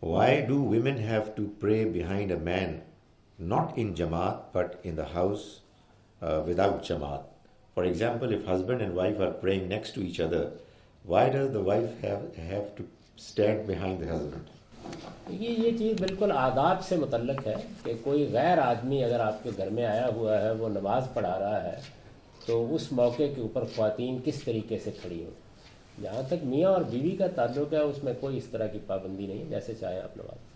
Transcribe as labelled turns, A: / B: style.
A: Why do women have to pray behind a man, not in Jamaat, but in the house without Jamaat? For example, if husband and wife are praying next to each other, why does the wife have to stand behind the husband?
B: ये चीज़ बिल्कुल आदाब से मुतल्लक है कि कोई गैर आदमी अगर आपके घर में आया हुआ है, वो नमाज़ पढ़ा रहा है, तो उस मौके के ऊपर ख़वातीन किस तरीके से खड़ी हो। जहाँ तक मियाँ और बीवी का ताल्लुक़ है, उसमें कोई इस तरह की पाबंदी नहीं है, जैसे चाहे आप नमाज़